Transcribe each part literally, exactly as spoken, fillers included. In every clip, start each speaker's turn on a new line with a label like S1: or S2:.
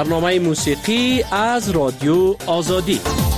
S1: برنامه موسیقی از رادیو آزادی.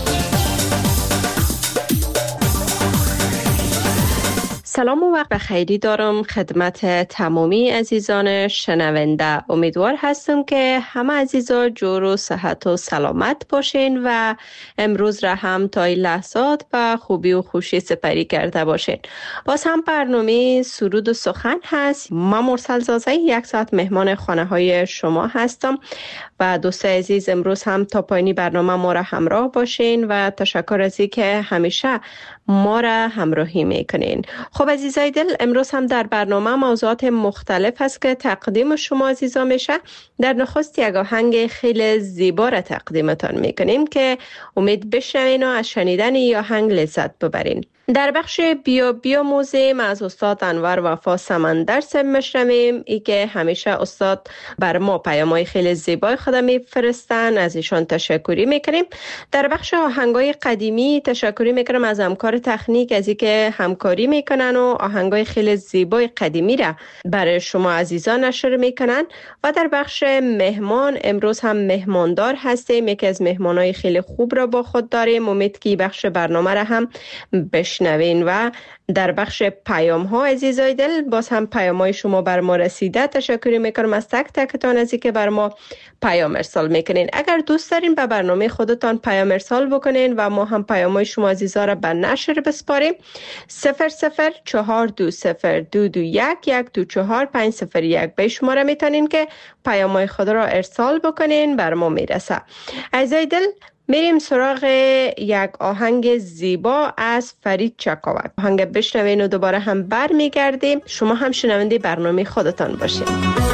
S2: سلام و وقت بخیری دارم خدمت تمامی عزیزان شنونده. امیدوار هستم که همه عزیزان جور و صحت و سلامت باشین و امروز را هم تا این لحظات و خوبی و خوشی سپری کرده باشین. باز هم برنامه سرود و سخن هست. من مرسل زازه یک ساعت مهمان خانه های شما هستم و دوست عزیز امروز هم تا پایانی برنامه ما را همراه باشین و تشکر از این که همیشه ما را همراهی میکنین. خب عزیزای دل، امروز هم در برنامه موضوعات مختلف هست که تقدیم شما عزیزا میشه. در نخست یک آهنگ خیلی زیبا را تقدیمتان میکنیم که امید بشنوین و از شنیدن این آهنگ لذت ببرین. در بخش بیا بیا موزیم از استاد انور وفا سمندر سم میشنویم. ای که همیشه استاد بر ما پیام‌های خیلی زیبای خود میفرستن، از ایشان تشکری میکنیم. در بخش آهنگای قدیمی تشکری میکنم از همکار تکنیک از این که همکاری میکنن و آهنگای خیلی زیبای قدیمی را برای شما عزیزان نشر میکنن. و در بخش مهمان امروز هم مهماندار هستیم. یکی از مهمانای خیلی خوب را با خود داریم. امید که بخش برنامه را هم بشنوین. و در بخش پیام ها عزیزای دل، باز هم پیام های شما بر ما رسیده. تشکر میکنم از تک تکتان از اینکه بر ما پیام ارسال میکنین. اگر دوست دارین به برنامه خودتان پیام ارسال بکنین و ما هم پیام های شما عزیزا را به نشر بسپاریم، صفر صفر چهار دو صفر دو دو یک یک دو چهار پنج صفر یک به شماره میتونین که پیام های خود را ارسال بکنین، بر ما میرسه. عزیزای دل، میریم سراغ یک آهنگ زیبا از فرید چکاوک. آهنگ بشنوین و دوباره هم بر میگردیم. شما هم شنونده برنامه خودتان باشین.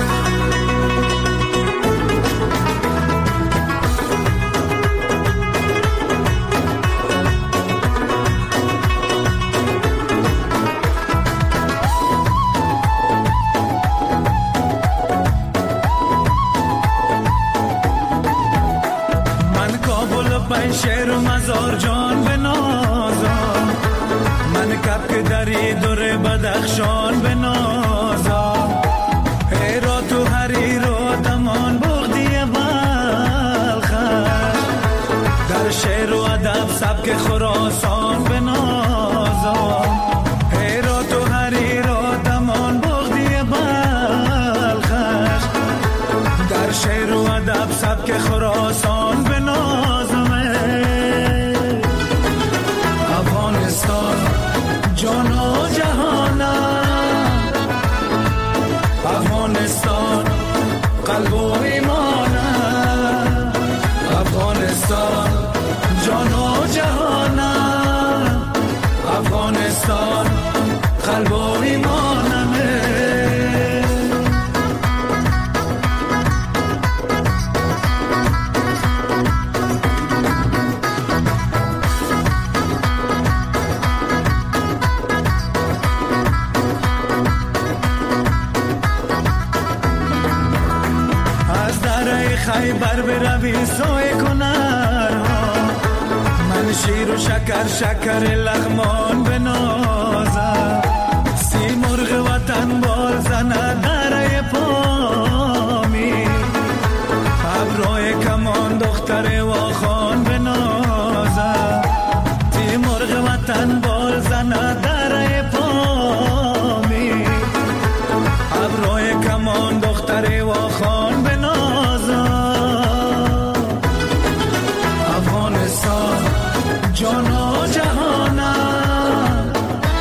S3: شهر و مزار جان به نازم، من کپ دری دور بدخشان به نازم، هیرا تو حریر و دمان بغدی بلخش، در شعر و ادب سبک خراسان به نازم، هیرا تو حریر و دمان بغدی بلخش، در شعر و ادب سبک خراسان به نازم. جان و جهانم افغانستان، قلب و ایمانم افغانستان، جان و جهانم افغانستان، قلب و ایمانم. خیبر بروی سوی کنرها، من شیر و شکر شکر لغمان بنازم، سی مرغ وطن بال زند دره پامی، ابروی کمان دختر واخان بنازم، سی مرغ وطن بال زند دره پامی، ابروی کمان دختر واخان بنازم. جان و جهانم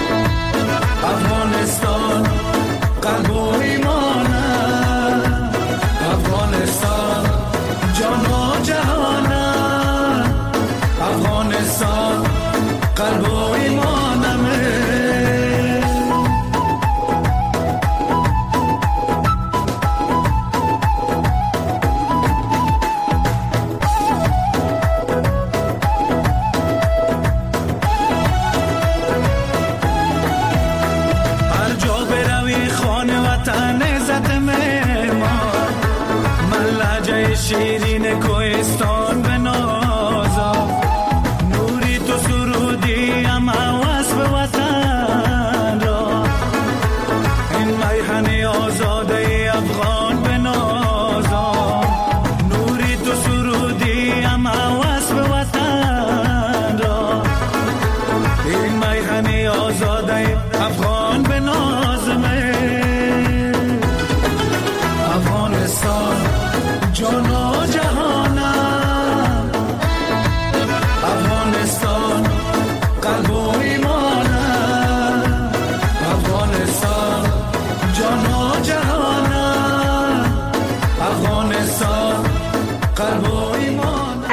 S3: افغانستان، قلب و ایمانم افغانستان، جان و جهانم افغانستان، قلب و ایمانم. شیرین کوهستان به نازم، نوری تو سرودی اما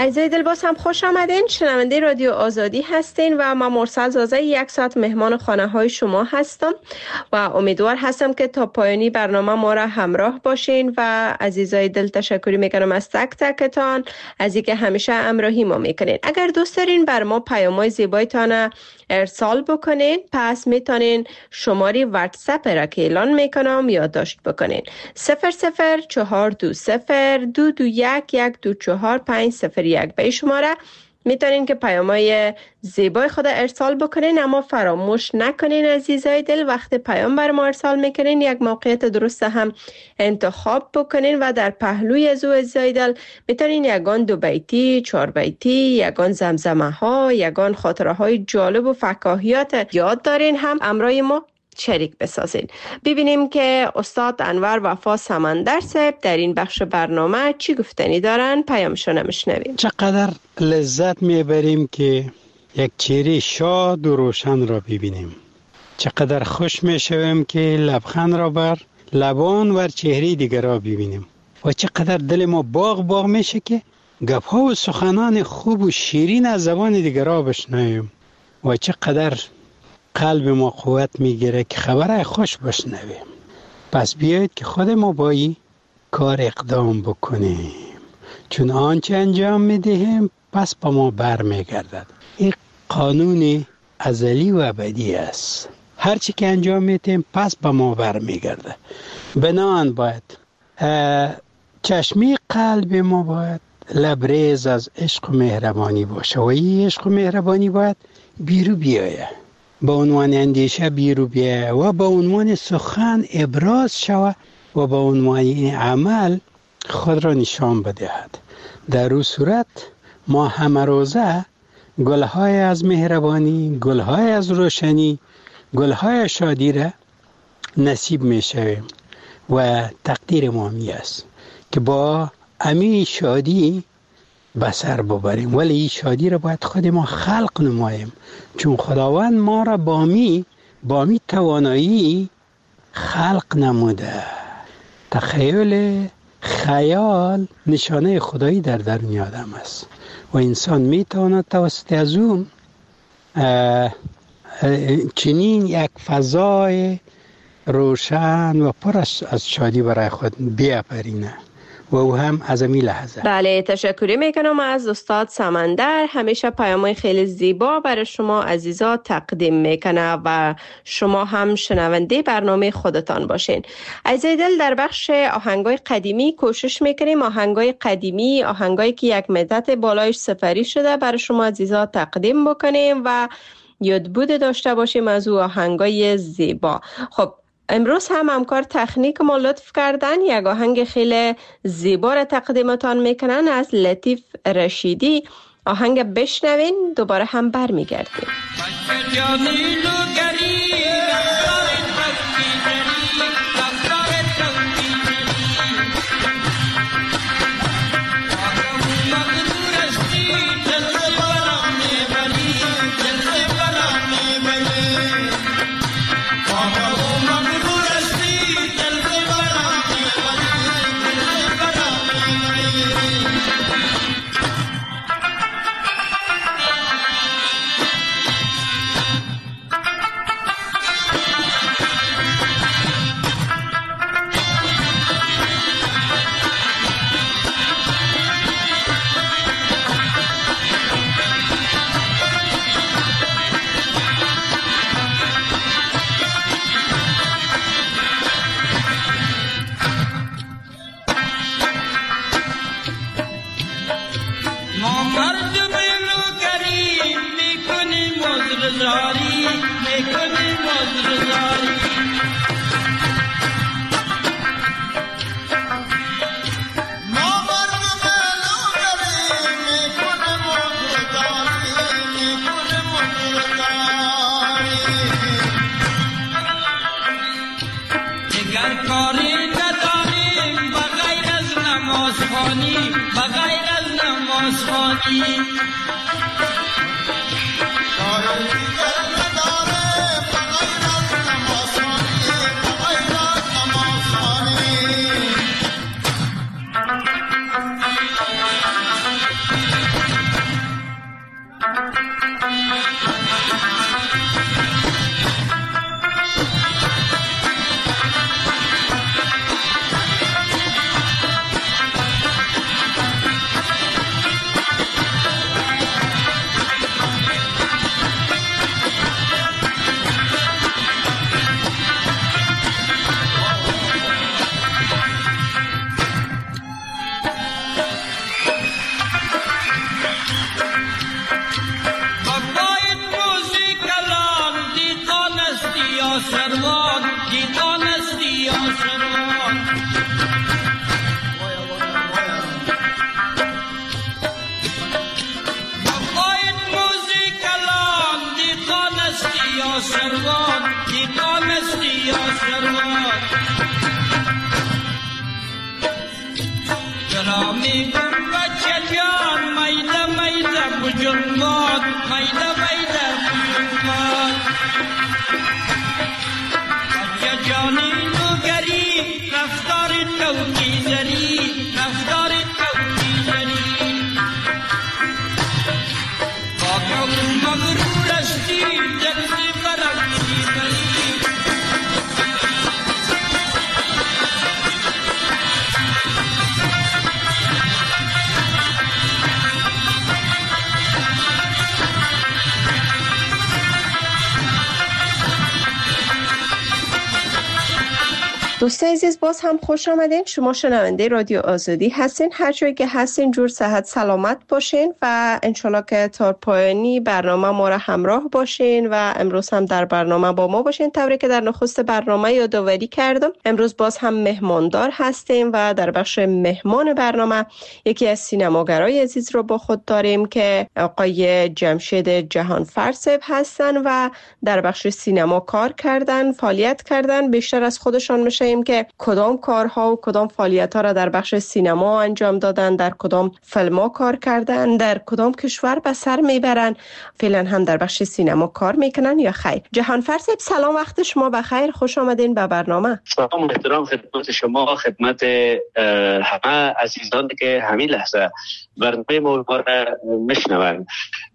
S2: عزیزای دل، باز هم خوش آمدین. شنونده رادیو آزادی هستین و من مرسل زازه یک ساعت مهمان خانه های شما هستم و امیدوار هستم که تا پایانی برنامه ما را همراه باشین و عزیزای دل تشکری میکنم از تک تکتان از اینکه همیشه همراهی ما میکنین. اگر دوست دارین بر ما پیام‌های زیبایتان ارسال بکنین، پس میتونین شماره واتساپ را که اعلان میکنم یادداشت بکنین: صفر صفر چهار دو صفر دو دو یک یک دو چهار پنج صفر یک. به شماره میتونین که پیام‌های زیبای خود ارسال بکنین، اما فراموش نکنین عزیزای دل وقتی پیام بر ما ارسال میکنین یک موقعیت درست هم انتخاب بکنین و در پهلوی از او عزیزای دل میتونین یگان دو بیتی، چهار بیتی، یگان زمزمه ها، یگان خاطره های جالب و فکاهیات یاد دارین هم امرای ما شریک بسازین. ببینیم که استاد انور وفا سمندر صاحب در این بخش برنامه چی گفتنی دارن. پیامشون میشنویم.
S4: چقدر لذت میبریم که یک چهره شاد و روشن را ببینیم. چقدر خوش میشویم که لبخند را بر لبان و چهره دیگر را ببینیم و چقدر دل ما باغ باغ میشه که گپ‌ها و سخنان خوب و شیرین از زبان دیگر را بشنویم و چقدر قلب ما قوت میگیره که خبره خوش بشنویم. پس بیایید که خود ما با این کار اقدام بکنیم، چون آنچه انجام میدهیم پس با ما بر میگردد. این قانون ازلی و ابدی است. هر چی که انجام میدهیم پس با ما بر میگرده. بنان باید چشمی قلب ما باید لبریز از عشق و مهربانی باشه و این عشق و مهربانی باید بیرو بیایه، با عنوان اندیشه بیرو بیایه و با عنوان سخن ابراز شوه و با عنوان این عمل خود را نشان بدهد. در او صورت ما همه روزه گلهای از مهربانی، گلهای از روشنی، گلهای شادی را نصیب می شویم و تقدیر ما می است که با امی شادی بسر ببریم، ولی این شادی را باید خود ما خلق نماییم، چون خداوند ما را با می با می توانایی خلق نموده. تخیل، خیال نشانه خدایی در درون آدم است و انسان می تواند توسط از اون چنین یک فضای روشن و پر از شادی برای خود بیافرینه و او هم از این لحظه.
S2: بله، تشکری میکنم از استاد سمندر. همیشه پیام‌های خیلی زیبا برای شما عزیزا تقدیم میکنه و شما هم شنونده برنامه خودتان باشین. عزیزای دل، در بخش آهنگای قدیمی کوشش میکنیم آهنگای قدیمی، آهنگایی که یک مدت بالایش سپری شده برای شما عزیزا تقدیم بکنیم و یادبود داشته باشیم از او آهنگای زیبا. خب امروز هم همکار تکنیک ما لطف کردن یک آهنگ خیلی زیبا را تقدیمتان میکنن از لطیف رشیدی. آهنگ بشنوین، دوباره هم بر میگردیم.
S5: ویدا ویدا بیرون یا جانی نوگری رفتار توکی زری رفتار توکی زری با کون مغرور استی جلسی برکی بری
S2: دوستان عزیز باز هم خوش آمدین. شما شنونده رادیو آزادی هستین. هر جایی که هستین جور صحت سلامت باشین و انشالله که تا پایانی برنامه ما را همراه باشین و امروز هم در برنامه با ما باشین. طوری که در نخست برنامه یادآوری کردم امروز باز هم مهماندار هستیم و در بخش مهمان برنامه یکی از سینماگرای عزیز رو با خود داریم که آقای جمشید جهانفر صاحب هستن و در بخش سینما کار کردن، فعالیت کردن. بیشتر از خودشان میشه که کدام کارها و کدام فعالیت‌ها را در بخش سینما انجام دادن، در کدام فیلم‌ها کار کردن، در کدام کشور به سر میبرن، فعلا هم در بخش سینما کار میکنن یا خیر. جهانفر صاحب سلام، وقت شما بخیر، خوش آمدین به برنامه.
S6: سلام و احترام خدمت شما، خدمت همه عزیزان که همین لحظه برنامه ما را میشنوند.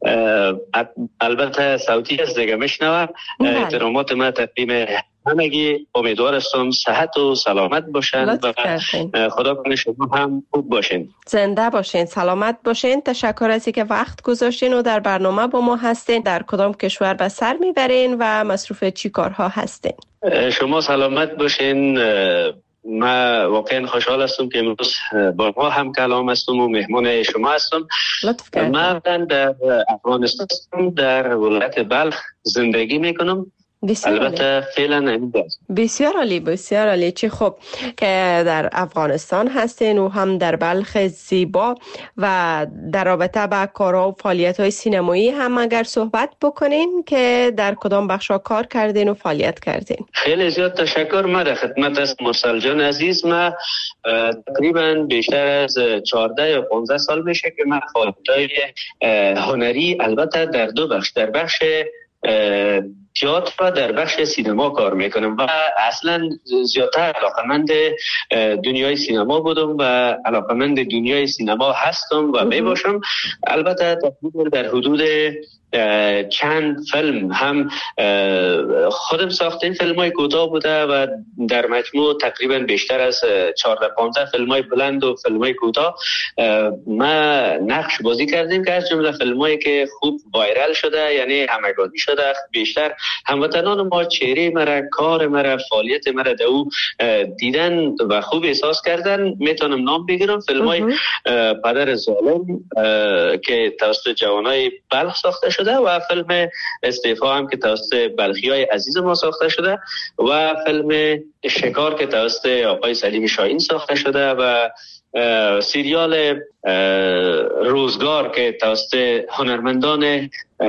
S6: البته صوتی است دیگه میشنوند. احترامات ما تقدیم همگی، امیدوار هستم صحت و سلامت باشین و خدا کنه شما هم خوب باشین،
S2: زنده باشین، سلامت باشین. تشکر از اینکه وقت گذاشتین و در برنامه با ما هستین. در کدام کشور به سر میبرین و مصروف چی کارها هستین؟
S6: شما سلامت باشین. من واقعا خوشحال هستم که امروز با ما هم کلام هستم و مهمان شما هستم. من در افغانستان در ولایت بلخ زندگی میکنم. البته فعلا
S2: بسیار عالی، بسیار عالی. چه خوب که در افغانستان هستین و هم در بلخ زیبا و در رابطه با کارها و فعالیت‌های سینمایی هم اگر صحبت بکنین که در کدام بخشا کار کردین و فعالیت کردین.
S6: خیلی زیاد تشکر. من خدمت از مرسل جان عزیز، من تقریبا بیشتر از چهارده یا پانزده سال میشه که من فعالیت‌های هنری البته در دو بخش، در بخش تئاتر و در بخش سینما کار میکنم و اصلا زیادتر علاقمند دنیای سینما بودم و علاقمند دنیای سینما هستم و میباشم. البته در حدود چند فیلم هم خودم ساختیم، فیلم های کوتاه بوده و در مجموع تقریبا بیشتر از چهارده پانزده فیلم های بلند و فیلم های کوتاه ما نقش بازی کردیم که از جمله فیلم هایی که خوب وایرال شده، یعنی همگانی شده. بیشتر هموطنان ما چهره مرا، کار مرا، فعالیت مرا در او دیدن و خوب احساس کردن. میتونم نام بگیرم فیلم های پدر ظالم که توسط جوانای بلخ ساخته شده و فیلم استعفا هم که توسط بلخیای عزیز ما ساخته شده و فیلم شکار که توسط آقای سلیم شاهین ساخته شده و سریال روزگار که توسط هنرمندان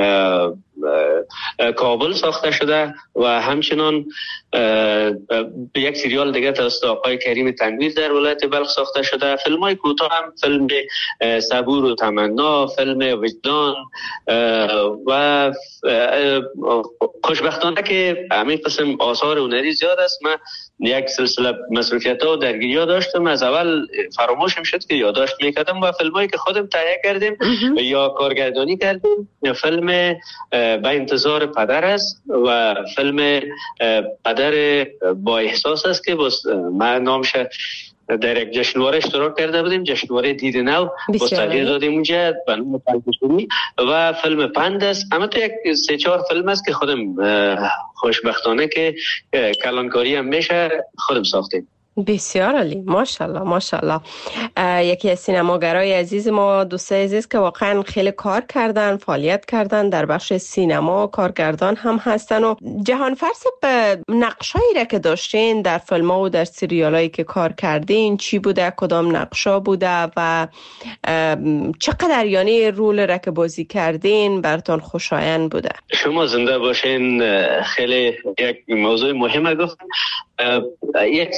S6: کابل ساخته شده و همچنان یک سریال دیگه توسط آقای کریم تنویر در ولایت بلخ ساخته شده. فیلم های کوتاه هم فیلم صبور و تمنا، فیلم وجدان و خوشبختانه که همین قسم آثار هنری زیاد است. من یک سلسله مصروفیت ها و درگیری ها داشتم، از اول فراموشم شد که یادداشت میکردم و فیلم هایی که خودم تهیه کردیم یا کارگردانی کردیم، فیلم به انتظار پدر است و فیلم پدر با احساس است که من نامش در یک جشنواره اشتراک کرده بودیم، جشنواره دید نو مستقل دادیم اونجا به نام تلویزیونی و فیلم پند است. اما تو یک سه چهار فیلم است که خودم خوشبختانه که کلانکاری هم میشه خودم ساختیم.
S2: بسیار عالی، ماشاءالله ماشاءالله. یکی از سینماگرای عزیز ما، دوستای عزیز که واقعا خیلی کار کردن، فعالیت کردن در بخش سینما، کارگردان هم هستن. و جهانفر صاحب نقشایی را که داشتین در فیلم‌ها و در سریالایی که کار کردین چی بوده، کدام نقشا بوده و چقدر یعنی رول را که بازی کردین براتون خوشایند بوده؟
S6: شما زنده باشین. خیلی یک موضوع مهمه گفتن. یک سینما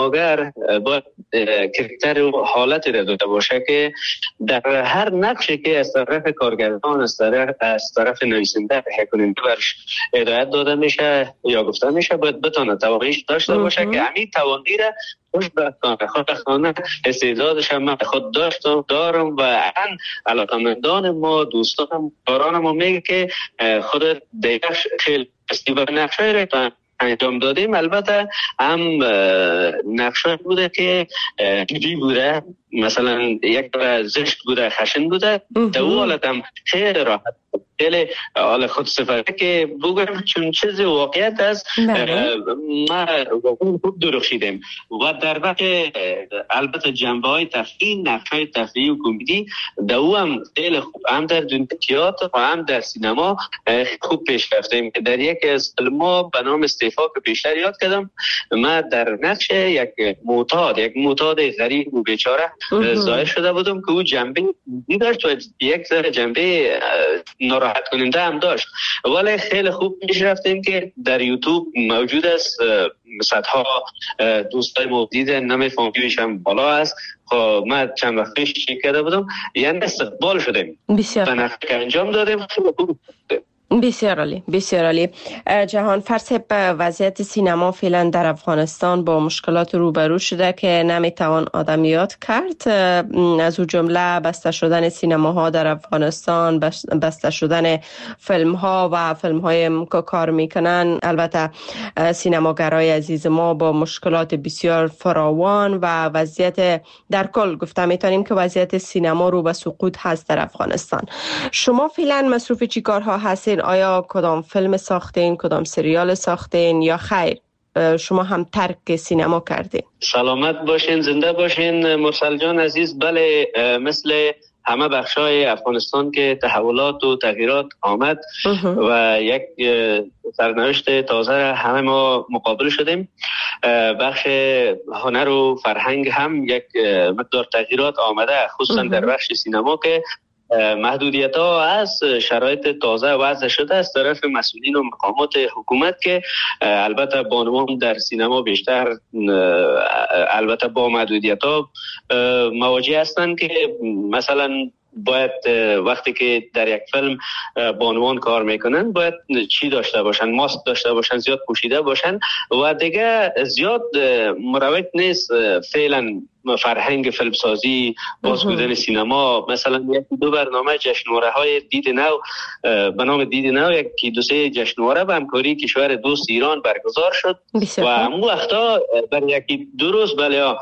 S6: سینماگر باید کرکتر و حالتی را داشته باشه که در هر نقشی که از طرف کارگردان، از طرف از طرف نویسنده، تهیه کننده برش هدایت داده میشه یا گفته میشه، باید بتونه تواناییش داشته باشه که همین توانایی را خوشبختانه خوشبختانه استعدادش هم خود داشتم دارم و ان علاقمندان ما، دوستان کاران ما میگه که خود دیگه خیلی استیبا نقشه را انجام دادیم. البته هم نقشه بوده که جدی بوده، مثلا یک بار زشت بوده، خشن بوده، در اون حالت هم خیلی راحت خیلی حال خود صفته که بگویم چون چیزی واقعیت است. ما خوب درخشیدیم و در واقع البته جنبه های تفریح، نقشه های تفریح و کمدی در او هم خیلی خوب هم در دنیای تئاتر و هم در سینما خوب پیش رفتیم. در یکی از فیلم‌ها به نام استعفا که بیشتر یاد کردم، ما در نقش یک معتاد یک معتاد غریب و بیچاره ظاهر شده بودم که او جنبه داشت و یک ذره جنبه ناراحت کننده هم داشت، ولی خیلی خوب پیش رفتیم که در یوتیوب موجود است. صدها دوستای ما دیدن، نام فامیلیش هم بالا است. خب ما چند وقت پیش چک کرده بودم، یعنی استقبال شدیم،
S2: بسیار
S6: نقش انجام دادیم.
S2: بسیار عالی، بسیار عالی. جهان فرسب، وضعیت سینما فعلا در افغانستان با مشکلات روبرو شده که نمیتوان آدمیات کرد. از او جمله بسته شدن سینماها در افغانستان، بسته شدن فیلم ها و فیلم های که کار میکنن. البته سینماگرای عزیز ما با مشکلات بسیار فراوان و وضعیت در کل گفته میتونیم که وضعیت سینما رو به سقوط هست در افغانستان. شما فعلا مصروف چی کارها هستین؟ آیا کدام فیلم ساختین، کدام سریال ساختین یا خیر شما هم ترک سینما کردین؟ سلامت باشین، زنده باشین مرسل جان عزیز. بله، مثل همه بخشای افغانستان که تحولات و تغییرات آمد و یک سرنوشت تازه همه ما مقابل شدیم. بخش هنر و فرهنگ هم یک مقدار تغییرات آمده، خصوصا در بخش سینما که محدودیت ها از شرایط تازه وضع شده از طرف مسئولین و مقامات حکومت که البته بانوان در سینما بیشتر البته با محدودیت ها مواجه هستند که مثلا باید وقتی که در یک فیلم بانوان کار میکنن باید چی داشته باشن، ماسک داشته باشن، زیاد پوشیده باشن و دیگه زیاد مروج نیست فعلا فرهنگ فیلمسازی، بازگودن سینما. مثلا یکی دو برنامه جشنواره های دید نو به نام دید نو، یکی دو سه جشنواره به همکاری کشور دوست ایران برگزار شد و همون وقتا برای یکی دو روز بله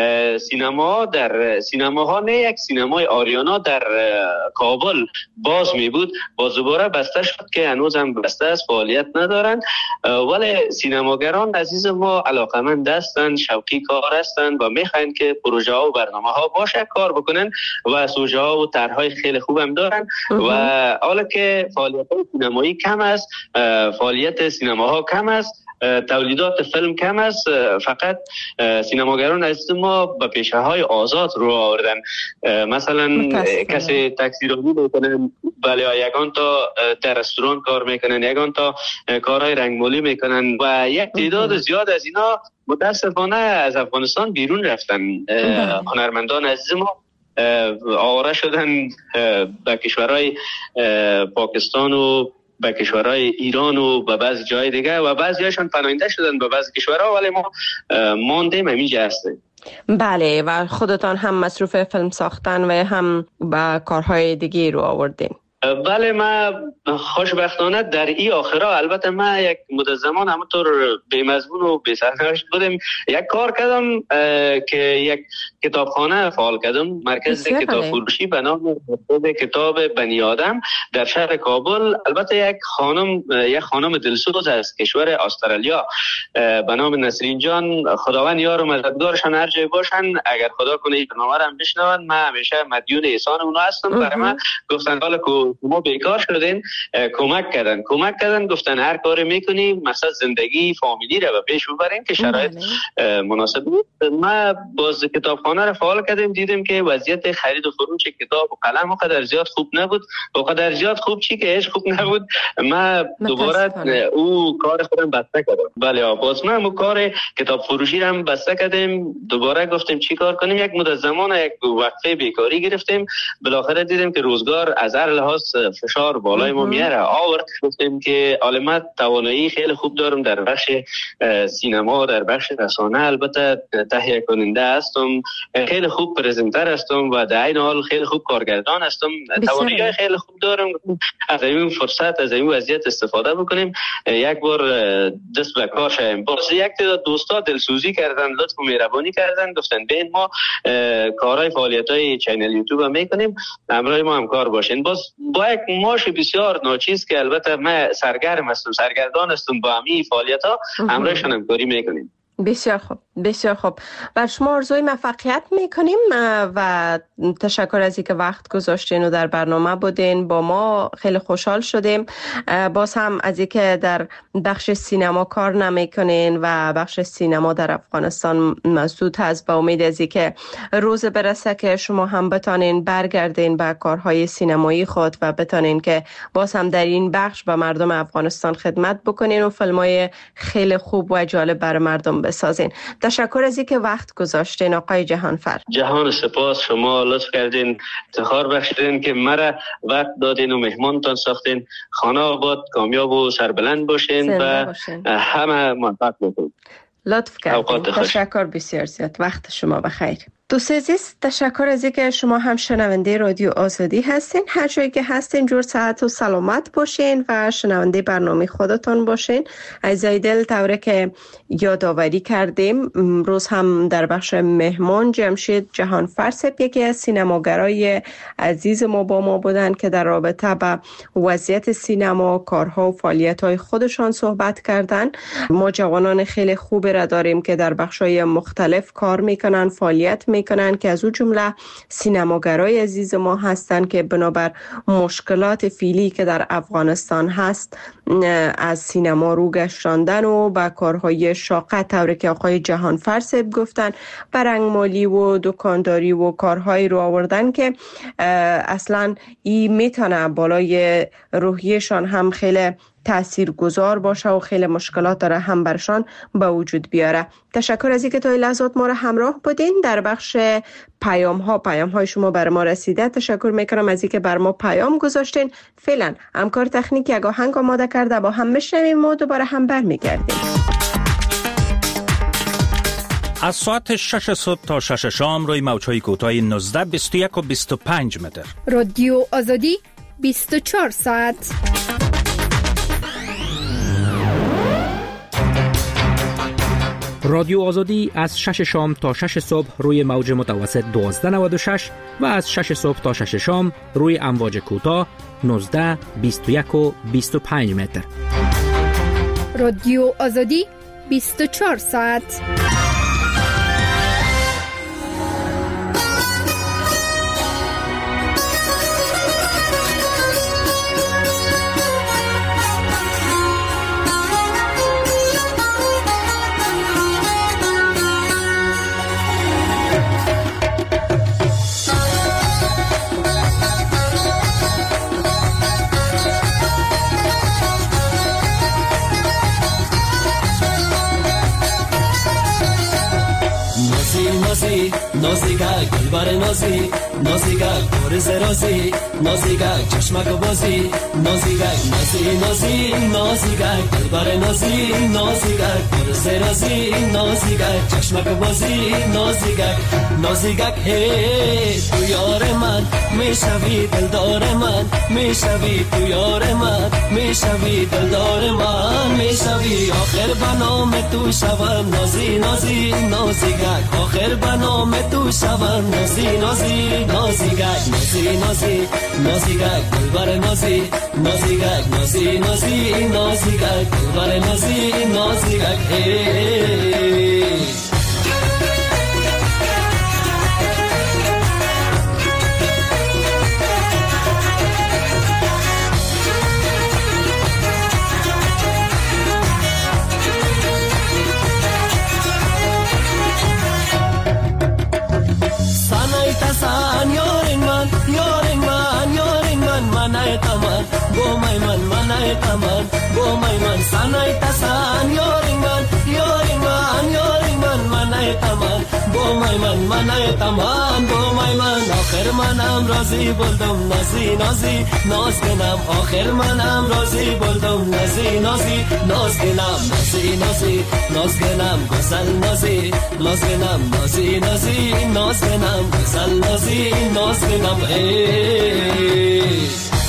S2: سینما در سینماها نه یک سینمای آریانا در کابل باز می بود، باز دوباره بسته شد که هنوز هم بسته است، فعالیت ندارن. ولی سینماگران عزیز ما علاقمند هستند، شوقی کار هستند و میخواین که پروژه ها و برنامه ها باشه کار بکنن و سوژه ها و طرحهای خیلی خوب هم دارن و حالا که فعالیت سینمایی کم است، فعالیت سینماها کم است، تولیدات فیلم کم است، فقط سینماگران عزیز ما به پیشه های آزاد رو آوردن. مثلا کسی تاکسی رو میکنن، بله یگان تا در رستوران کار میکنن، یگان تا کارهای رنگمالی میکنن و یک تعداد زیاد از اینا متاسفانه از افغانستان بیرون رفتن. هنرمندان عزیز ما آواره شدن به کشورهای پاکستان و به کشورهای ایران و به بعضی جای دیگه و بعضی هاشون پناهنده شدن به بعضی کشورها، ولی ما ماندیم همینجا هستیم. بله، و خودتان هم مصروف فیلم ساختن و هم به کارهای دیگه رو آوردین.
S6: بله، ما خوشبختانه در این آخرا البته ما یک مدت زمان همونطور بی مضمون و بی سرنوشت بودیم، یک کار کردم که یک کتابخانه فعال کردم، مرکز کتاب فروشی به نام کتاب بنی آدم در شهر کابل. البته یک خانم یک خانم دلسوز از کشور استرالیا به نام نسرین جان، خداوند یار و مددگارشان هر جای باشن، اگر خدا کنه این برنامه رو هم بشنون، من همیشه مدیون احسان اونها هستم. برای من گفتن حالا که شما بیکار شدین کمک کردن کمک کردن گفتن هر کاری میکنیم مثلا زندگی فامیلی رو پیش ببریم که شرایط مناسب بود. ما باز کتابخانه رو فعال کردیم، دیدیم که وضعیت خرید و فروش کتاب و قلم اونقدر زیاد خوب نبود. اونقدر زیاد خوب چی که هیچ خوب نبود. ما دوباره او کار خودم بسته کردم. بله باز ما اون کار کتاب فروشی رو هم بسته کردیم. دوباره گفتیم چی کار کنیم. یک مدت زمان یک وقفه بیکاری گرفتیم. بالاخره دیدیم که روزگار از هر لحاظ فشار بالای ما میاره. آورد گفتیم که عالمت توانایی خیلی خوب دارم در بخش سینما، در بخش رسانه، البته تهیه کننده هستم، خیلی خوب پرزنتر هستم و در این حال خیلی خوب کارگردان هستم. توانایی خیلی خوب دارم. از این فرصت از این وضعیت استفاده بکنیم، یک بار دست به کار شیم. باز یک تعداد دوستا دلسوزی کردن، لطف و مهربانی کردن، گفتن بین ما کارهای فعالیت‌های چینل یوتیوب میکنیم، همراه ما همکار باشین. باز با یک ماش بسیار ناچیز که البته من سرگرم هستم، سرگردان هستم با همین فعالیت‌ها، همراهشون همکاری میکنیم.
S2: بسیار خوب، بسیار خوب. بر شما آرزوی موفقیت میکنیم و تشکر از اینکه وقت گذاشتین و در برنامه بودین. با ما خیلی خوشحال شدیم. باز هم از اینکه در بخش سینما کار نمیکنین و بخش سینما در افغانستان مسدود هست، با امید از اینکه روز برسه که شما هم بتانین برگردین به کارهای سینمایی خود و بتانین که باز هم در این بخش به مردم افغانستان خدمت بکنین و فیلمای خیلی خوب و جالب برای مردم بسازین. تشکر از اینکه وقت گذاشتین آقای جهانفر.
S6: جهان سپاس، شما لطف کردین، افتخار بخشیدین که مرا وقت دادین و مهمانتان ساختین. خانه آباد، کامیاب و سربلند باشین و باشین. همه موفق باشین.
S2: لطف کردین. تشکر بسیار زیاد. وقت شما بخیر. دوست عزیز، تشکر از اینکه شما هم شنونده رادیو آزادی هستین. هر جایی که هستین جور صحت و سلامت باشین و شنونده برنامه خودتون باشین. عزیزای دل، طوری که یادآوری کردیم روز هم در بخش مهمان جمشید جهانفر یکی از سینماگرای عزیز ما با ما بودن که در رابطه با وضعیت سینما، کارها و فعالیت‌های خودشان صحبت کردن. ما جوانان خیلی خوبی را داریم که در بخش‌های مختلف کار میکنن، فعالیت میکنن که از او جمله سینماگرای عزیز ما هستند که بنابر مشکلات فعلی که در افغانستان هست از سینما رو گشتاندن و با کارهای شاقه، طوری که آقای جهانفر صاحب گفتن، برنگمالی و دکانداری و کارهای رو آوردن که اصلا این میتونه بالای روحیشان هم خیلی تأثیر گذار باشه و خیلی مشکلات داره هم برشان به وجود بیاره. تشکر از اینکه تا این لحظات ما را همراه بودین. در بخش پیام ها پیام های شما بر ما رسیده. تشکر میکنم از اینکه بر ما پیام گذاشتین. فعلا همکار تکنیکی یک آهنگ آماده کرده، با هم میشنویم و دوباره هم برمیگردیم.
S1: از ساعت شش صبح تا شش شام روی موج‌های کوتاه نوزده، بیست و یک و بیست و پنج متر.
S7: رادیو آزادی بیست و چهار ساعت.
S8: رادیو آزادی از شش شام تا شش صبح روی موج متوسط دوازده نود و شش و از شش صبح تا شش شام روی امواج کوتاه نوزده، بیست و یک و بیست و پنج متر.
S7: رادیو آزادی بیست و چهار ساعت.
S9: نازیگه گلبر نازی، نازیگه گرز رازی، نازیگه چشمک بازی، نازیگه نازی نازی، نازیگه گلبر نازی، نازیگه گرز رازی، نازیگه چشمک بازی، نازیگه نازیگه هی تو یار من میشوی دلدار من، میشوی تو یار من، میشوی دلدار من، میشوی آخر بنام تو شوم نازی نازی، نازیگه آخر بنام تو شوم نازی نازی، نازیگه نازی نازی، نازیگه گلبر نازی، نازیگه نازی نازی، نازیگه گلبر نازی، نازیگه هی taman bo mai man sanai tasan yori man yori man yori man manai taman bo mai man manai taman bo mai man آخر منم راضی بولدم نازی نازی ناز کنم آخر منم راضی بولدم نازی نازی ناز کنم نازی نازی ناز کنم گسل نازی ناز کنم نازی نازی ناز کنم گسل نازی ناز کنم ای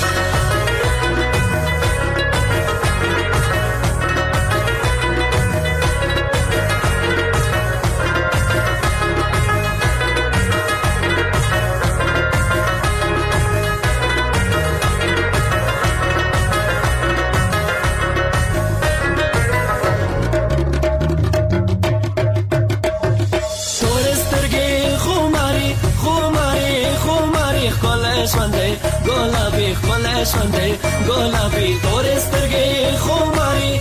S9: گلابی خلشنده گلابی دورسترگی خماری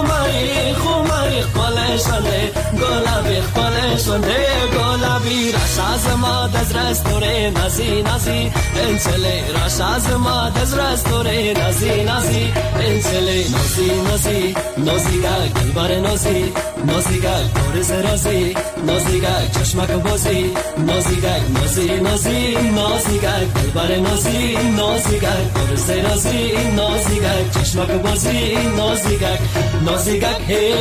S9: خماری خماری خلشنده گلابی خلشنده گلابی راش از ما دز رستوره نازی نازی انچله راش از ما دز رستوره نازی نازی انچله نازی نازی نازی گل بر نازی نازی گل دورز رازی نازی گل چشمک بازی نازی گل نازی نازی نازی گل بر نازی نازیگک برز نازی نازیگک چشمک بازی نازیگک نازیگک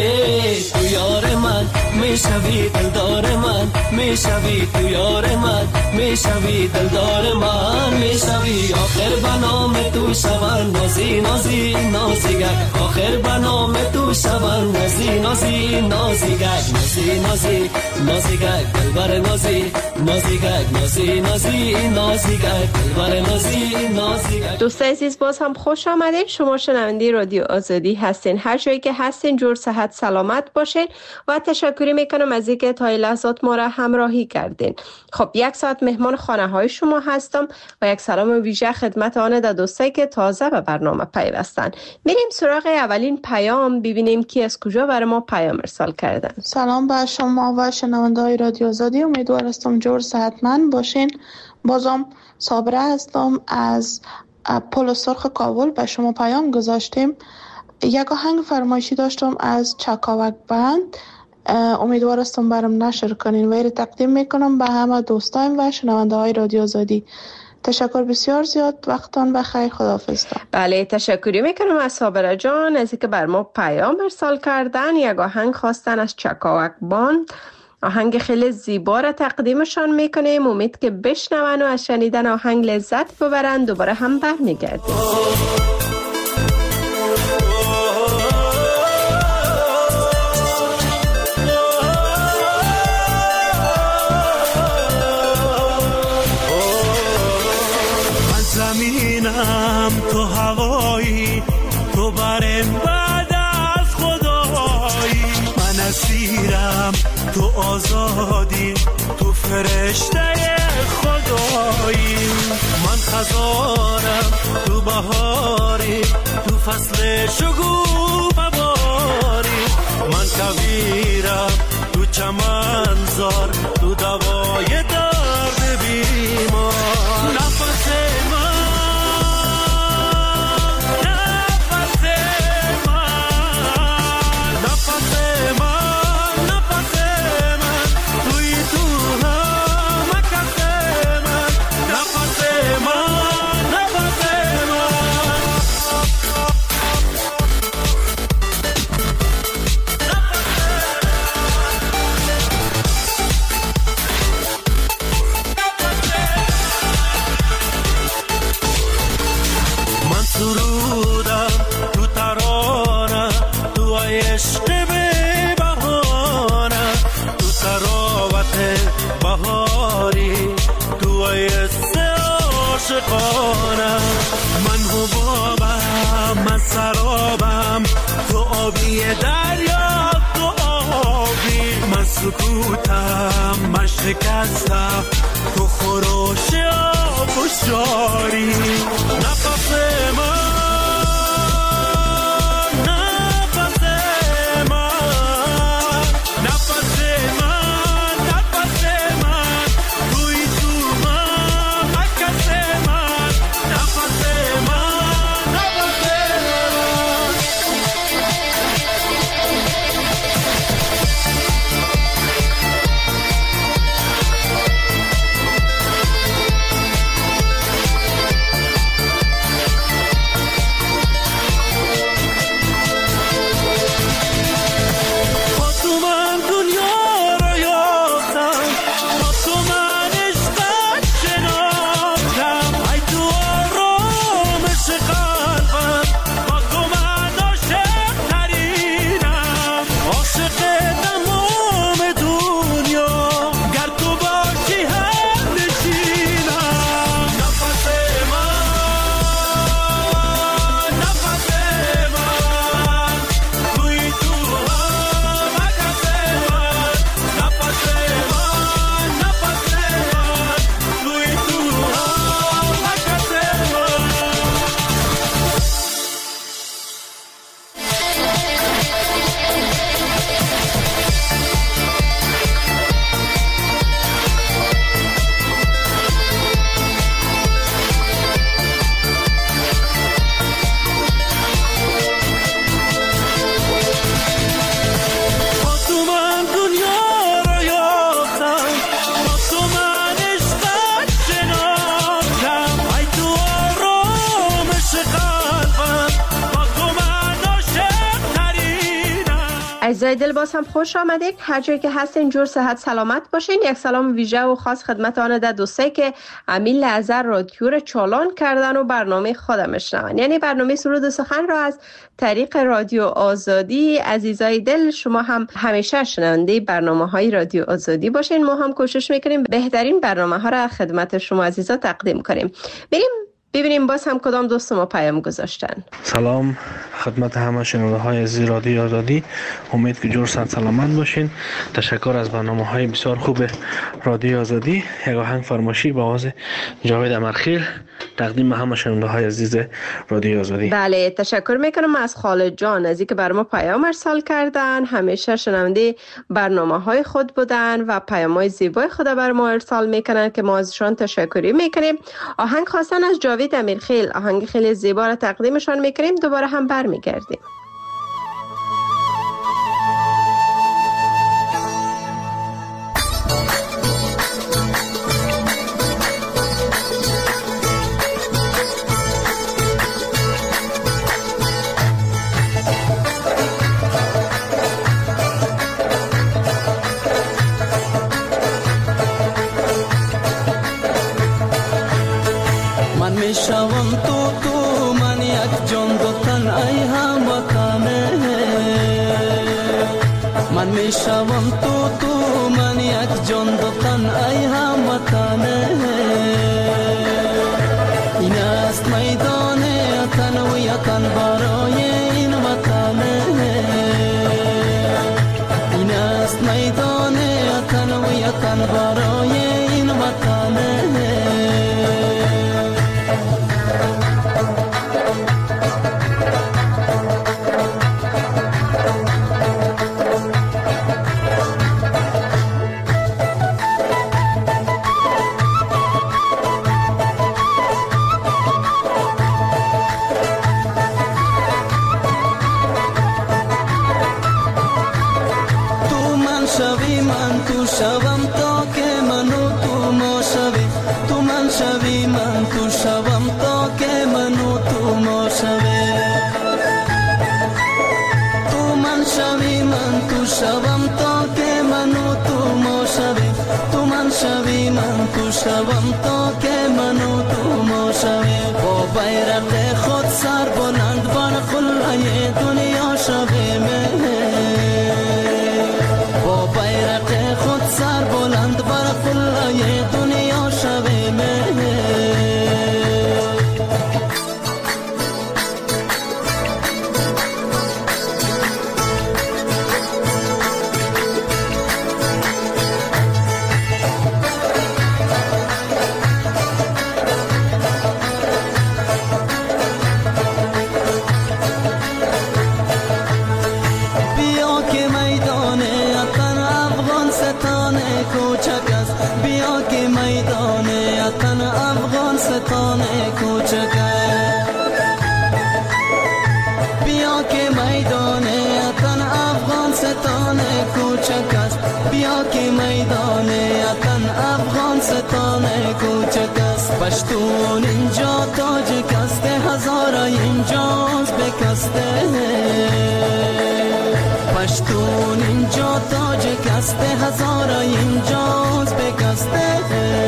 S9: هی تو یار من میشوی دلدار من میشوی تو یار من میشوی دلدار من میشوی آخر بنام تو شون نازی نازی نازیگک آخر بنام تو شون نازی نازی نازیگک نازی نازی نازیگک دلبر نازی نازیگک نازی نازی نازیگک دلبر نازی
S2: دوستان عزیز باز هم خوش آمدید. شما شنونده رادیو آزادی هستین. هر جایی که هستین جور صحت سلامت باشین و تشکری میکنم از اینکه تا این لحظات ما را همراهی کردین. خب یک ساعت مهمان خانه های شما هستم و یک سلام ویژه خدمت آن در دوستایی که تازه به برنامه پیوستن. میریم سراغ اولین پیام ببینیم کی از کجا برای ما پیام ارسال کردن.
S10: سلام به شما و شنونده های رادیو آزادی، امیدوار هستم جور صحتمند باشین. بازم صابره هستم از پل سرخ کابل به شما پیام گذاشتیم. یک آهنگ فرمایشی داشتم از چکاوک بند، امیدوار هستم برام نشر کنین و این تقدیم میکنم به همه دوستایم و شنونده های رادیو آزادی. تشکر بسیار زیاد، وقتان بخیر، خداحافظ.
S2: بله تشکری میکنم از صابره جان از اینکه بر ما پیام ارسال کردن. یک آهنگ خواستن از چکاوک بند، آهنگ خیلی زیبا را تقدیمشان میکنیم. امید که بشنون و از شنیدن آهنگ لذت ببرن. دوباره هم برمیگردیم.
S3: من زمینم تو هوایی، تو برم بعد از خدایی، من اسیرم تو آزادی، تو فرشته خدایی، من خزانم تو بهاری، تو فصل شگوفه باری، من کویرم تو چمنزار، تو دوای درد بیمار. نفس من نفس من نفس من نفس من توی تو هم کس من. نفس من نفس من سرودم تو ترانه، تو عشق به بهانه، تو تراوت بهاری، تو عشق عاشقانه. من حبابم، من سرابم، تو آبی دریا، تو آبی، من سکوتم، من شکستم، تو خروش آب و شاری. نفس من نفس من نفس من نفس من توی تو من مکس من. نفس من نفس من
S2: عزیزای دل باز هم خوش آمدید. هر جایی که هستین جور صحت سلامت باشین. یک سلام ویژه و خاص خدمت آن ده دوستایی که امیل لحظه رادیو رو چالان کردن و برنامه خودم میشنون، یعنی برنامه سرود و سخن را از طریق رادیو آزادی. عزیزای دل شما هم همیشه شنونده برنامه های رادیو آزادی باشین. ما هم کوشش میکنیم بهترین برنامه ها را خدمت شما عزیزا تقدیم کنیم. بریم ببینیم باز هم کدام دوست ما پیام گذاشتن.
S11: سلام خدمت همه شنونده های از رادیو آزادی، امید که جور صحت سلامت باشین. تشکر از برنامه های بسیار خوب رادیو آزادی. یک آهنگ فرمایشی با آواز جاوید امرخیل تقدیم همه شنونده های عزیز رادیو آزادی.
S2: بله تشکر میکنم از خالد جان از اینکه بر ما پیام ارسال کردن. همیشه شنونده برنامه های خود بودن و پیام های زیبای خود بر ما ارسال میکنن که ما ازشان تشکری میکنیم. آهنگ خواستن از جاوید امیرخیل، آهنگ خیلی زیبا را تقدیمشان میکنیم. دوباره هم برمیگردیم.
S9: میشوم تو تو من یک جان دو تن ای هموطنه. من میشوم تو تو من یک جان دو تن ای هموطنه. این است میدان تن و یتن برای این وطنه. این است میدان تن و یتن برای این وطنه. شوی من تو شوم تا که منو تو ما شوی. تو من شوی من تو شوم تا که منو تو ما شوی. تو من شوی من تو شوم تا که منو تو ما شوی. تو من شوی من تو شوم تا که منو تو ما شوی. با بیرق خود سر بلند بر قله دنیا شوی من. با بیرق خود سر بلند بر قله دنیا شوی من. ستان کوچک بیا که میدان وطن افغان ستان کوچک است. بیا که میدان وطن افغان ستان کوچک است. پشتون اینجا تاجک است، هزارا اینجاست بکسته. پشتون اینجا تاجک است، هزارا اینجاست بکسته.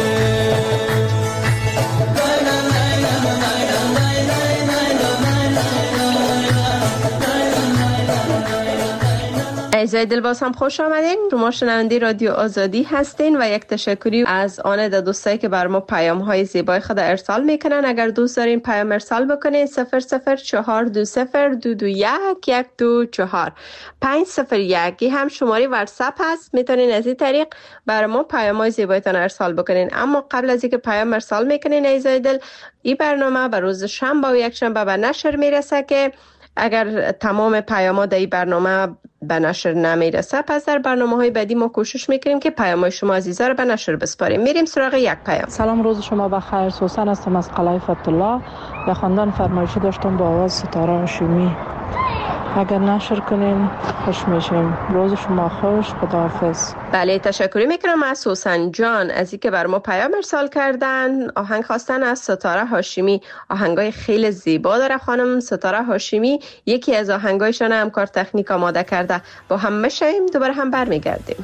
S2: عزیزای دل باز هم خوش آمدین. شما شنونده رادیو آزادی هستین و یک تشکری از آن ده دوستایی که بر ما پیام های زیبای خود ارسال میکنن. اگر دوست دارین پیام ارسال بکنین صفر صفر چهار دو صفر دو دو یک یک دو چهار پنج صفر یک هم شماره واتساپ هست. میتونین از این طریق بر ما پیام های زیبایتان ارسال بکنین. اما قبل از اینکه پیام ارسال میکنین عزیزای دل، این برنامه بر روز شنبه و یک شنبه به نشر میرسه که اگر تمام پیام‌ها در این برنامه به نشر نمیرسه، پس در برنامه‌های بعدی ما کوشش میکنیم که پیام‌های شما عزیزا رو به نشر بسپاریم. میریم سراغ یک پیام.
S12: سلام، روز شما بخیر. سوسن هستم از قلعه فتح الله. به خواندن فرمایشی داشتم با آواز ستاره هاشمی. اگر نشر کنین خوش میشیم. روز شما خوش. خداحافظ.
S2: بله تشکر میکنم از سوسن جان از اینکه بر ما پیام ارسال کردن. آهنگ خواستن از ستاره هاشمی. آهنگای خیلی زیبا داره خانم ستاره هاشمی. یکی از آهنگایشان همکار تکنیک آماده کرده. با هم میشیم دوباره هم برمیگردیم.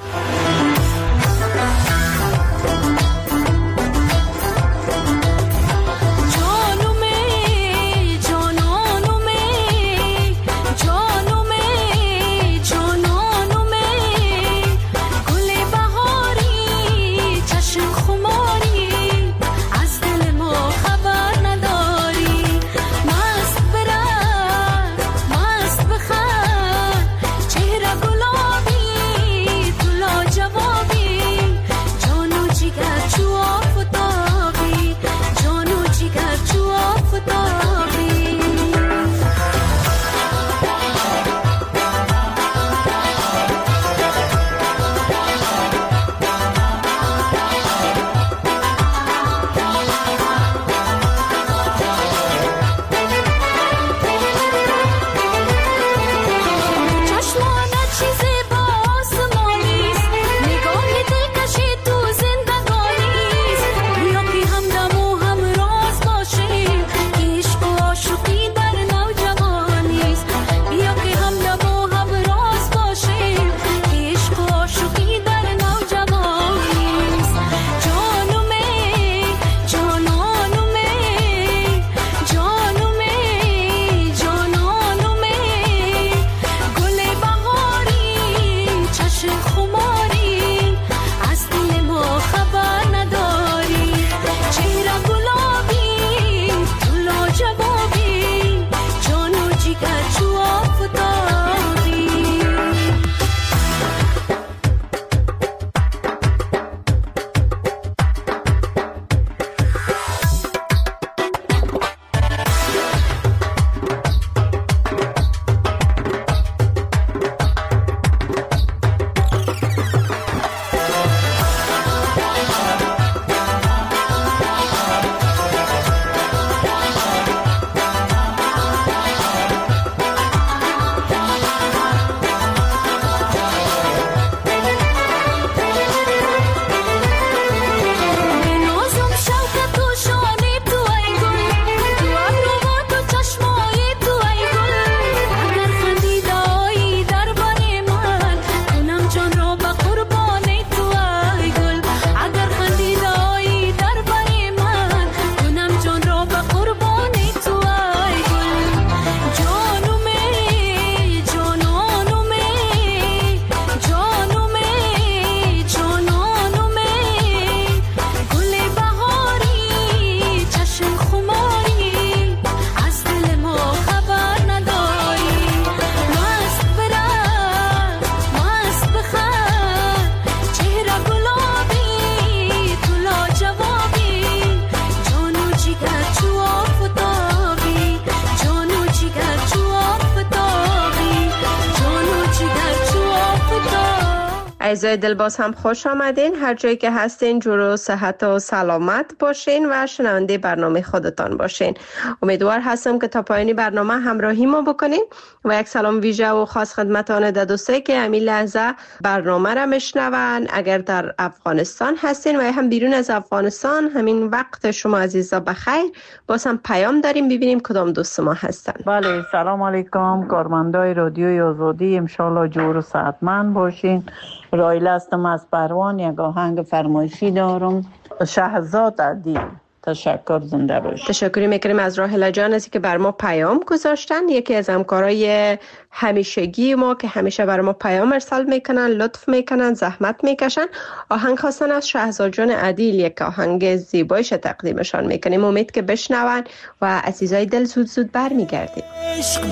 S2: عزیزای دلباز هم خوش آمدین. هر جایی که هستین جور و صحت و سلامت باشین و شنونده برنامه خودتان باشین. امیدوار هستم که تا پایانی برنامه همراهی ما بکنین و یک سلام ویژه و خاص خدمت آن دوستایی که همین لحظه برنامه را میشنون. اگر در افغانستان هستین و هم بیرون از افغانستان همین وقت شما عزیزا بخیر. باز هم پیام داریم ببینیم کدام دوست ما هستن.
S13: بله سلام علیکم کارمندای رادیوی آزادی، ان شاءالله جور و صحتمند باشین. رایل هستم از پروان. یک آهنگ فرمایشی دارم، شهزاد عدیل. تشکر، زنده باشید.
S2: تشکر میکنیم از راهله جان از که بر ما پیام گذاشتن. یکی از همکارای همیشگی ما که همیشه بر ما پیام ارسال میکنن، لطف میکنن، زحمت میکشن. آهنگ خواستن از شهزاد جان عدیل، یک آهنگ زیبایش تقدیمشان میکنیم. امید که بشنون و عزیزای دل زود زود برمیگردیم.
S14: عشق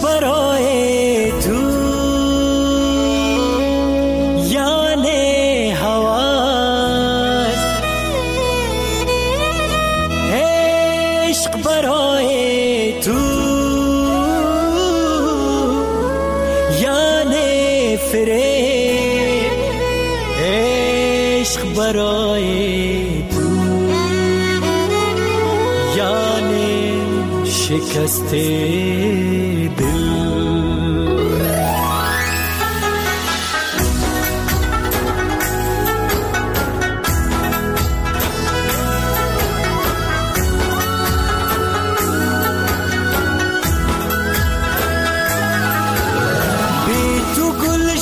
S14: برای تو یعنی هواست، عشق برای تو یعنی فریب، عشق برای تو یعنی شکست دل.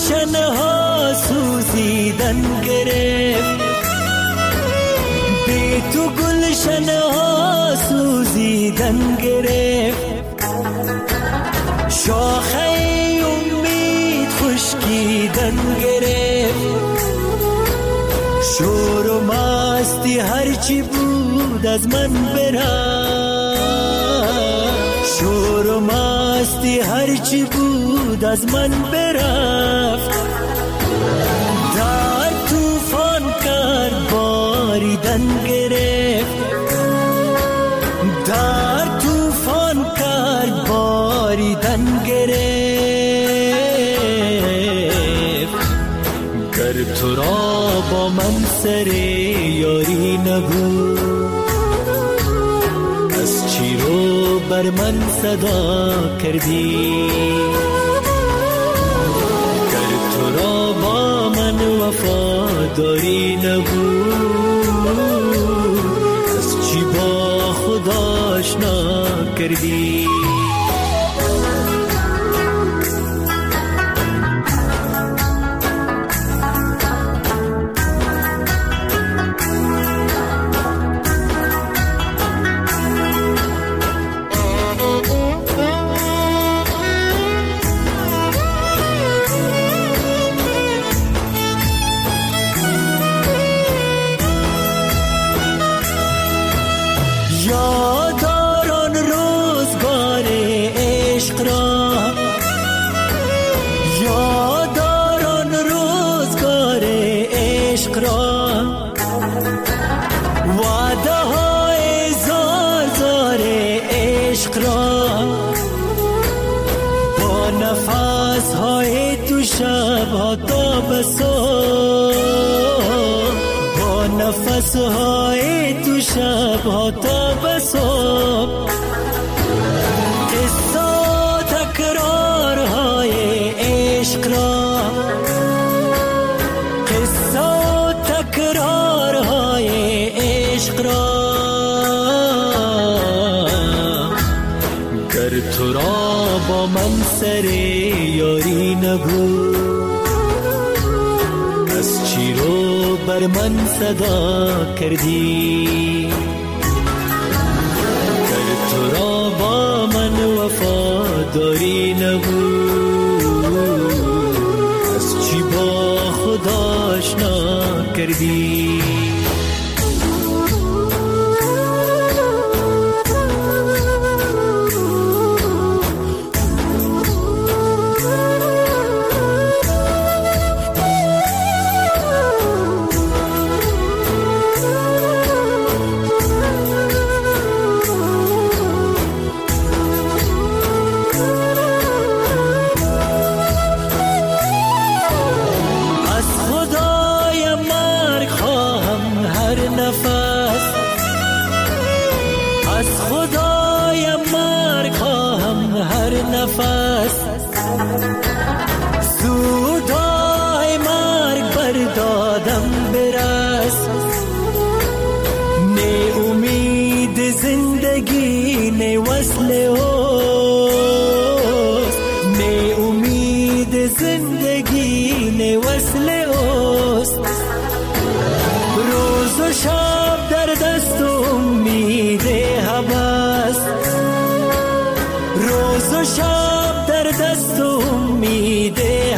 S14: گلشن ها سوزیدن گرفت، بی تو گلشن ها سوزیدن گرفت، شاخه امید خشکیدن گرفت، شور و مستی هرچی بود از من برفت، شور و مستی هرچی بود از من برفت، در طوفان کرد باریدن گرفت، در طوفان کرد باریدن گرفت، گر تو را با من سر یاری نبود، از چی رو بر من صدا کردی، گر تو را با من وفاداری نبود، از چی با خدا آشنا کردی. نفس های تو شب ها تا بصبح، قصه تکرار های عشق را، قصه تکرار های عشق را، گر تو را با من سر یاری نبود، از چی رو بر من صدا کردی، گر تو را با من وفاداری نبود، از چی با خدا آشنا کردی. سودای مرگ بردادم برس، نه امید زندگی نه وصل اوست، نه امید زندگی نه وصل اوست، روز و شب در دست امید هوس، روز و شب در دست امید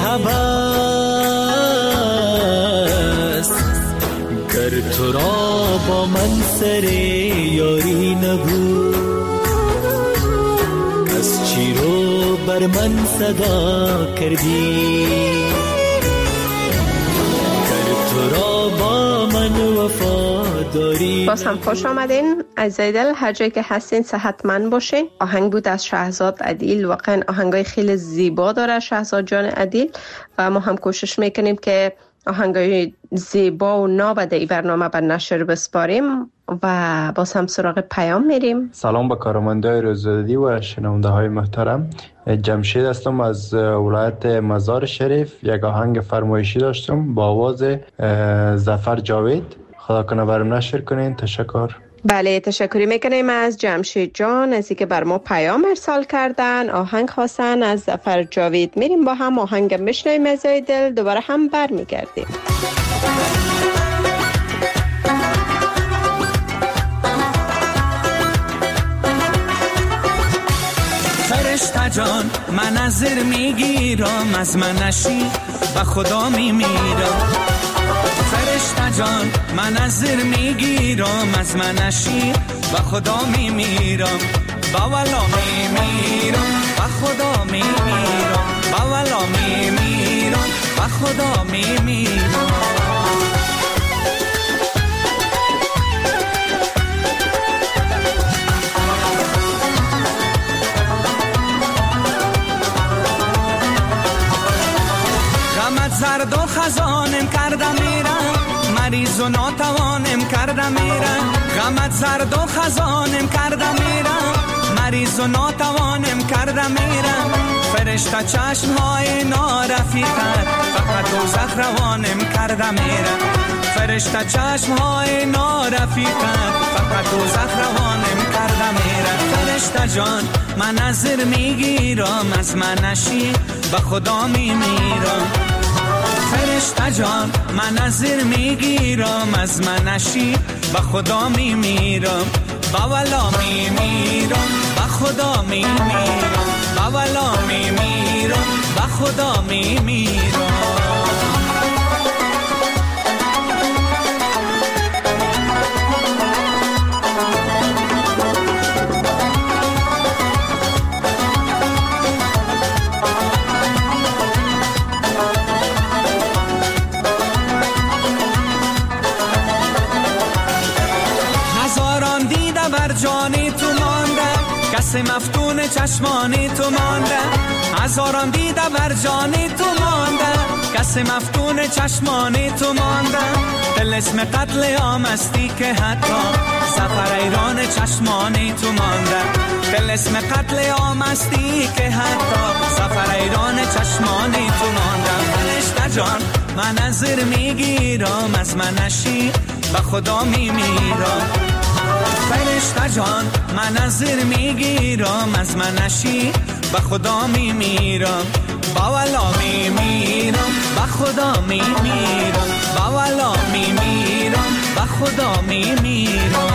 S14: هوس، گر تو را با من سر یاری نبود، از چی رو بر من صدا کردی، گر تو را با من وفاداری.
S2: باز هم خوش آمدین عزیزای دل، هر جایی که هستین صحتمند باشین. آهنگ بود از شهرزاد عدیل، واقعا آهنگای خیلی زیبا داره شهرزاد جان عدیل و ما هم کوشش میکنیم که آهنگای زیبا و نابده ای برنامه بر نشر بسپاریم و باز هم سراغ پیام میریم.
S15: سلام به کارمندای رادیو و شنونده های محترم، جمشید هستم از ولایت مزار شریف. یک آهنگ فرمایشی داشتم با آواز ظفر جاوید، خدا کنه برام نشر کنین. تشکر.
S2: بله، تشکری میکنیم از جمشید جان از اینکه بر ما پیام ارسال کردن. آهنگ خواستن از ظفر جاوید. میریم با هم آهنگ بشنویم از دل، دوباره هم برمیگردیم.
S3: فرشته جان من نظر میگیرم، از من نشی و خدا میمیرم. فرشته جان من نظر میگیرم، از من نشی و خدا میمیرم. با ولا میمیرم و خدا میمیرم، با ولا میمیرم و خدا میمیرم. زرد و خزانم کردم میرم، مریض و ناتوانم کردم میرم. غمت زرد و خزانم کردم میرم، مریض و ناتوانم کردم میرم. فرشته چشمهای نارفیقت فقط دوزخ روانم کردم میرم. فرشته چشمهای نارفیقت فقط دوزخ روانم کردم میرم. فرشته جان من نظر میگیرم، از من نشی و خدا میمیرم. فرشته جان من نظر میگیرم، از من نشی و خدا میمیرم. با ولا میمیرم و خدا میمیرم، با ولا میمیرم و خدا میمیرم. جانی تو مانده، کس مفتون چشمانی تو مانده. هزاران دیده بر جانی تو مانده، کس مفتون چشمانی تو مانده. دل اسم قتل آمستی که حتی سفر ایران چشمانی تو مانده. دل اسم قتل آمستی که حتی سفر ایران چشمانی تو مانده. فرشته جان من نظر میگیرم، از من نشی و خدا میمیرم. فرشته جان من نظر میگیرم، از من نشی و خدا میمیرم. با ولا میمیرم و خدا میمیرم، با ولا میمیرم و خدا میمیرم.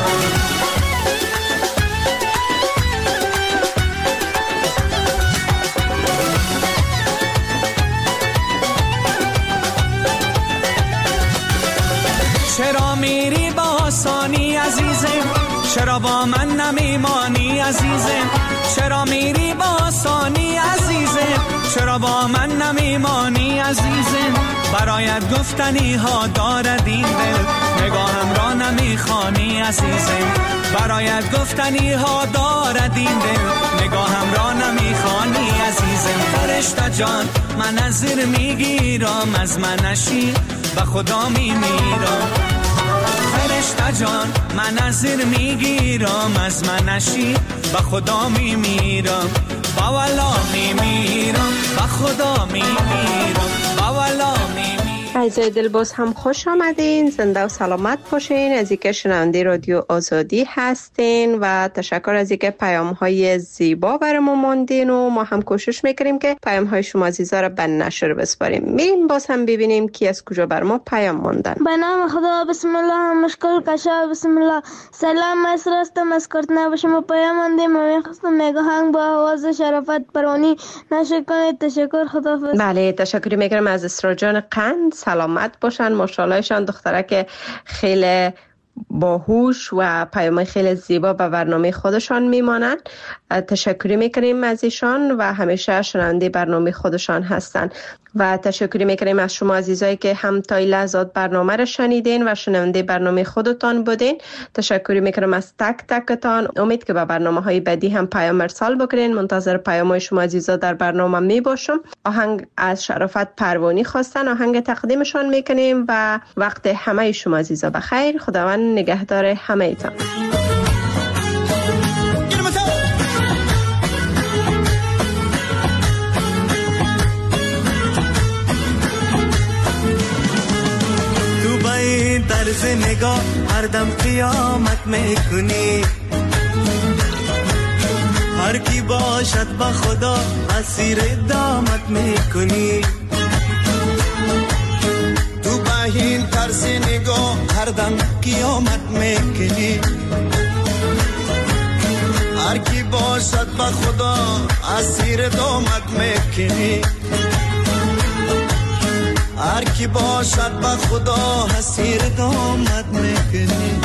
S3: چرا میری با آسانی عزیزم، چرا با من نمیمانی عزیزم. چرا میری با آسانی عزیزم، چرا با من نمیمانی عزیزم. برایت گفتنی ها دارد این دل، نگاهم را نمیخوانی عزیزم. برایت گفتنی ها دارد این دل، نگاهم را نمیخوانی عزیزم. فرشته جان من نظر میگیرم، از من نشی و خدا میمیرم. فرشته جان من نظر میگیرم، از من نشی و خدا میمیرم. با ولا میمیرم و خدا میمیرم، با ولا میمیرم.
S2: عزیزای دل باز هم خوش آمدین، زنده و سلامت باشین. از اینکه شنونده رادیو آزادی هستین و تشکر از اینکه پیام های زیبا برامون ماندین و ما هم کوشش میکنیم که پیام های شما عزیزا رو به نشر بسپاریم. میریم باز هم ببینیم کی از کجا بر ما پیام ماندن.
S16: به نام خدا، بسم الله، مشکل کشا، بسم الله. سلام، من هستم از کارتنه و شما پیام ماندیم و میخواستم میگوهنگ با آواز شرافت پروانی نشر کنید. تشکر، خداحافظ.
S2: بله، تشکر میکنم از اسرا جان قند. سلامت باشن، ماشاءاللهشان دختره که خیلی باهوش و پیام خیلی زیبا به برنامه خودشان میمانند. تشکری میکنیم از ایشان و همیشه شنونده برنامه خودشان هستند و تشکری میکنیم از شما عزیزایی که هم تا این لحظات برنامه را شنیدین و شنونده برنامه خودتان بودین. تشکری میکنم از تک تکتان. امید که به برنامه های بعدی هم پیام ارسال بکنین. منتظر پیام های شما عزیزا در برنامه می باشم. آهنگ از شرافت پروانی خواستن، آهنگ تقدیمشان میکنیم و وقت همه شما عزیزا بخیر. خداوند نگهدار همه ایتان.
S14: tu bai
S3: طرز نگاه هر دم قیامت میکنی. هر کی باشد با خدا اسیر دامت میکنی. تو با این طرز نگاه هر دم قیامت میکنی. هر کی باشد با خدا اسیر دامت میکنی. هر کی باشد با خدا اسیر دامت میکنی.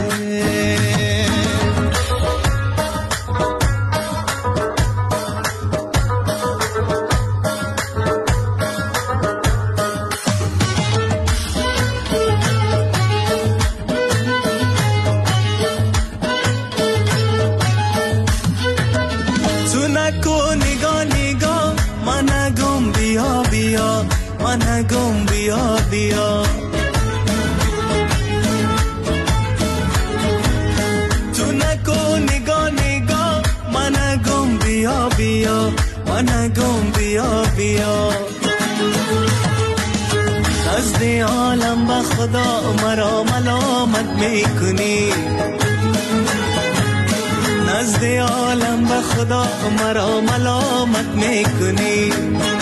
S3: نگم بیا بیا تو نکن نگاه نگاه من نگم بیا بیا من نگم بیا بیا. نزد عالم با خدا مرا ملامت میکنی. نزد عالم با خدا مرا ملامت میکنی.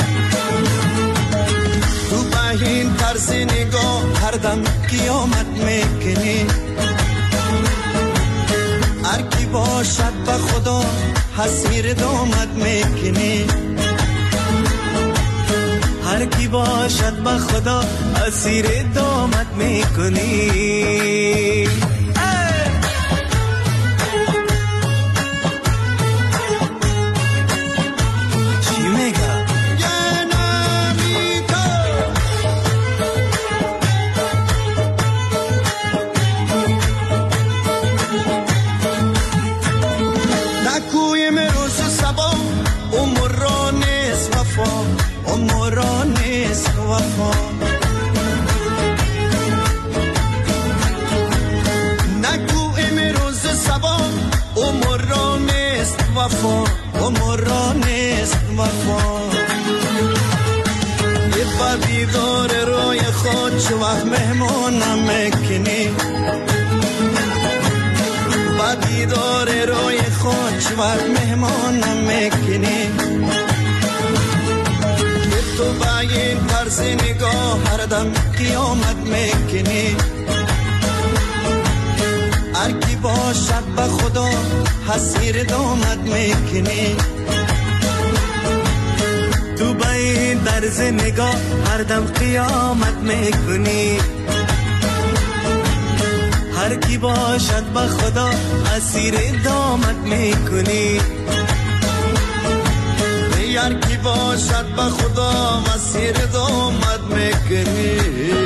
S3: این طرز نگاه هر دم قیامت میکنی. هر کی باشد با خدا حسیر دامت میکنی. هر کی باشد با خدا اسیر دامت میکنی. نگو امروز سبا عمرانست وفا عمرانست وفا. یه با دیدار روی خود چه وقت مهمانم میکنی. با دیدار روی خود چه وقت مهمانم میکنی. تو با این طرز نگاه هر دم قیامت میکنی. هر کی باشد با خدا حسیر دامت میکنی. تو با این طرز نگاه هر دم قیامت میکنی. هر کی باشد با خدا اسیر دامت میکنی. هر کی باشد با خدا مسیر دامت میکنی.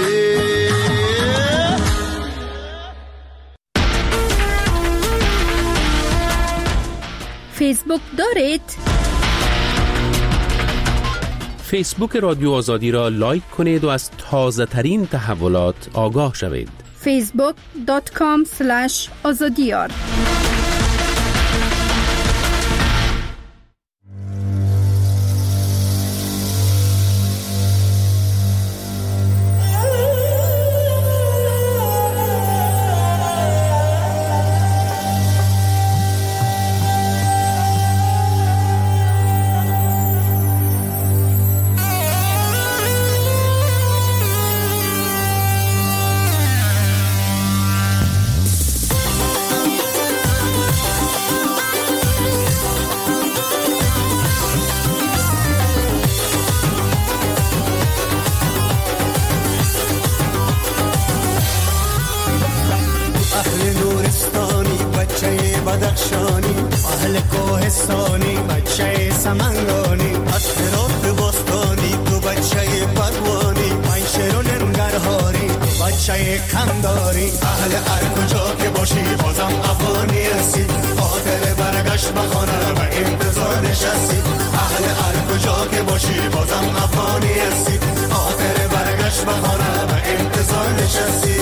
S7: فیسبوک دارید؟
S8: فیسبوک رادیو آزادی را لایک کنید و از تازه ترین تحولات آگاه شوید.
S7: فیسبوک دات کام اسلش آزادیار.
S3: بدخشانی اهل کوهستانی بچه سمنگانی اطراف بستانی تو بچه پروانی من شیرون ننگرهاری بچه کمداری اهل هر کجا که باشی بازم افغانی هستی خاطر برگشت بخانه و انتظار نشستی اهل هر کجا که باشی بازم افغانی هستی خاطر برگشت بخانه و انتظار نشستی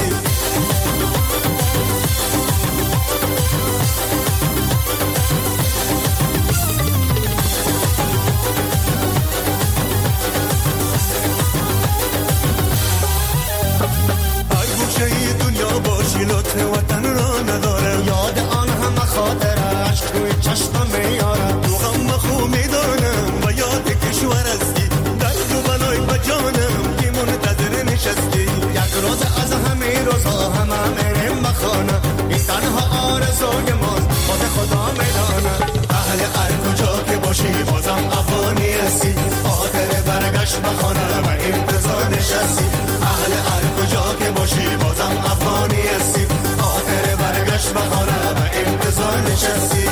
S3: دنیا
S17: خانه، این تنها آرزوی ماست، خود خدا میدانه. اهل هر کجا که باشی بازم افغانی هستی، خاطر برگشت به خانه و انتظار نشستی. اهل هر کجا که باشی بازم افغانی هستی، خاطر برگشت به خانه و انتظار نشستی.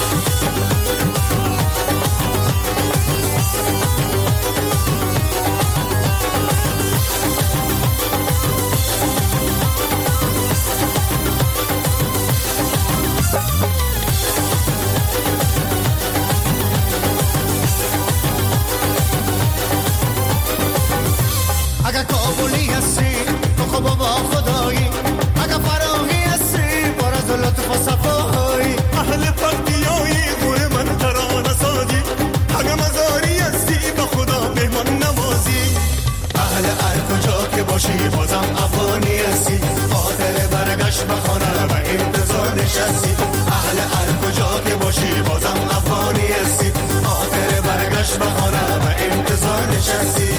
S17: اگه کابولی هستی تو خب با خدایی، اگه فراهی هستی پر از لطف و صفایی، اهل پرتیایی گوه من ترانه سازی، اگه مزاری هستی به خدا مهمان نوازی. اهل هر کجا که باشی بازم افغانی هستی، خاطر برگشت به خانه و انتظار نشستی. اهل هر کجا که باشی بازم افغانی هستی، خاطر برگشت به خانه و انتظار نشستی.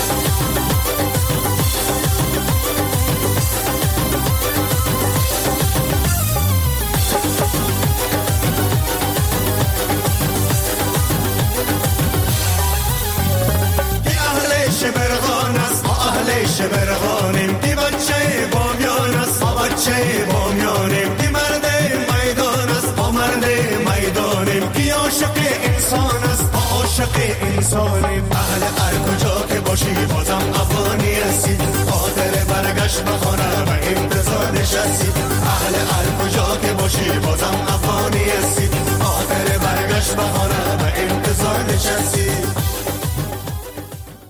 S17: شبرغان است، ما اهل شبرغانیم، دی بچه بامیان است، ما بچه بامیانیم، دی مرد میدان است، ما مرد میدانیم، دی عاشق انسان است، ما عاشق انسانیم.